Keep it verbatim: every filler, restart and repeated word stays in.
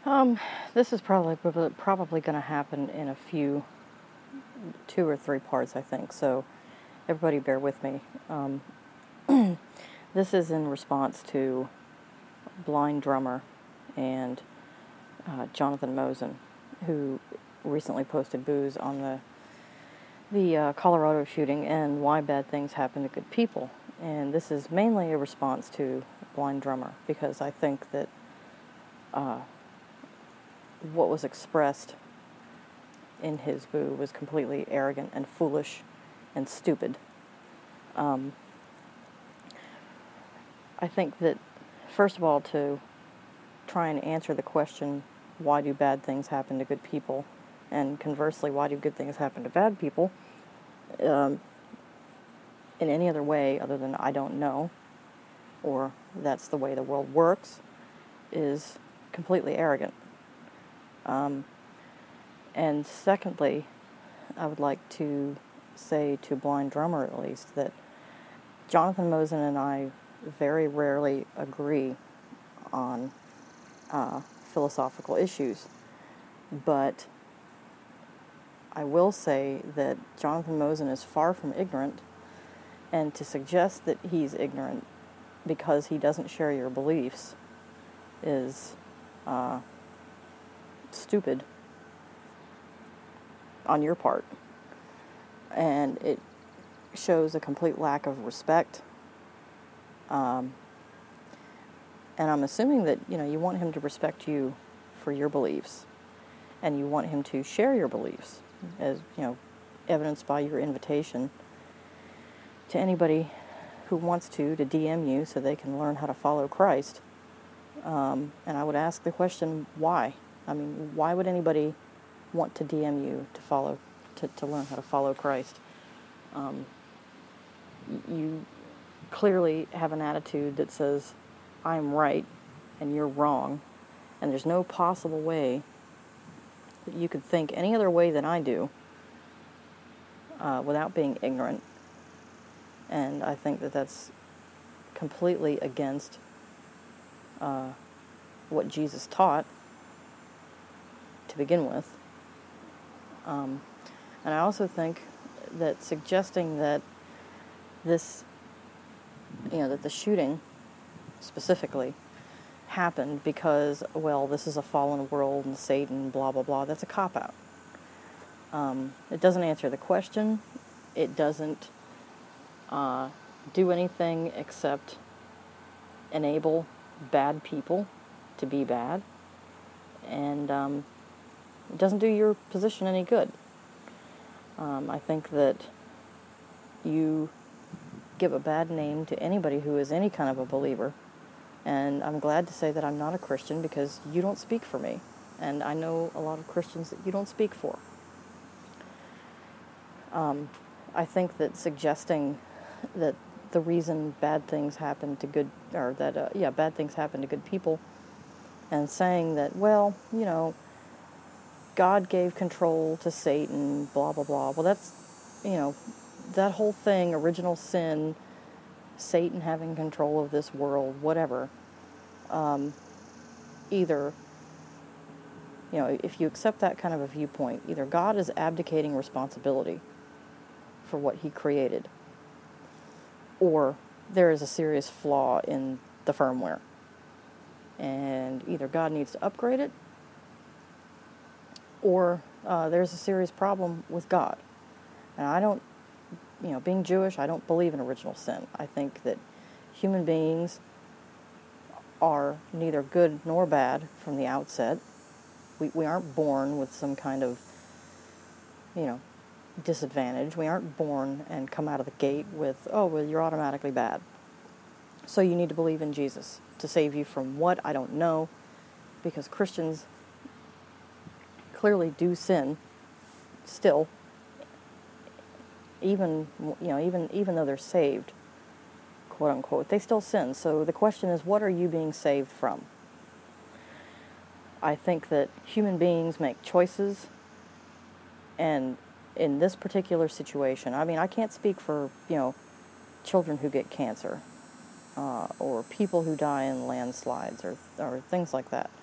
Um, this is probably probably going to happen in a few, two or three parts, I think. So, everybody, bear with me. Um, this is in response to Blind Drummer and uh, Jonathan Mosen, who recently posted booze on the the uh, Colorado shooting and why bad things happen to good people. And this is mainly a response to Blind Drummer, because I think that uh, what was expressed in his boo was completely arrogant and foolish and stupid. Um, I think that, first of all, to try and answer the question, why do bad things happen to good people? And conversely, why do good things happen to bad people? Um, in any other way other than I don't know, or that's the way the world works, is completely arrogant. Um, and secondly, I would like to say to Blind Drummer, at least, that Jonathan Mosen and I very rarely agree on uh, philosophical issues. But I will say that Jonathan Mosen is far from ignorant, and to suggest that he's ignorant because he doesn't share your beliefs is uh, stupid on your part. And it shows a complete lack of respect. Um, and I'm assuming that, you know, you want him to respect you for your beliefs, and you want him to share your beliefs, as, you know, evidenced by your invitation to anybody who wants to, to D M you so they can learn how to follow Christ. Um, and I would ask the question, why? I mean, why would anybody want to D M you to follow, to, to learn how to follow Christ? Um, you clearly have an attitude that says, I'm right and you're wrong, and there's no possible way that you could think any other way than I do uh, without being ignorant. And I think that that's completely against uh, what Jesus taught to begin with. Um, and I also think that suggesting that this, you know, that the shooting specifically happened because, well, this is a fallen world and Satan, blah, blah, blah, that's a cop-out. Um, it doesn't answer the question. It doesn't uh, do anything except enable bad people to be bad. And um, it doesn't do your position any good. Um, I think that you give a bad name to anybody who is any kind of a believer. And I'm glad to say that I'm not a Christian, because you don't speak for me. And I know a lot of Christians that you don't speak for. Um, I think that suggesting that the reason bad things happen to good, or that, uh, yeah, bad things happen to good people, and saying that, well, you know, God gave control to Satan, blah, blah, blah. Well, that's, you know, that whole thing, original sin, Satan having control of this world, whatever. Um, either, you know, if you accept that kind of a viewpoint, either God is abdicating responsibility for what he created, or there is a serious flaw in the firmware. And either God needs to upgrade it, or uh, there's a serious problem with God. And I don't, you know, being Jewish, I don't believe in original sin. I think that human beings are neither good nor bad from the outset. We we aren't born with some kind of, you know, disadvantage. We aren't born and come out of the gate with, oh, well, you're automatically bad. So you need to believe in Jesus to save you from what? I don't know, because Christians clearly do sin still, even, you know, even even though they're saved, quote unquote, they still sin. So the question is, what are you being saved from? I think that human beings make choices, and in this particular situation, I mean, I can't speak for, you know, children who get cancer, uh, or people who die in landslides, or, or things like that.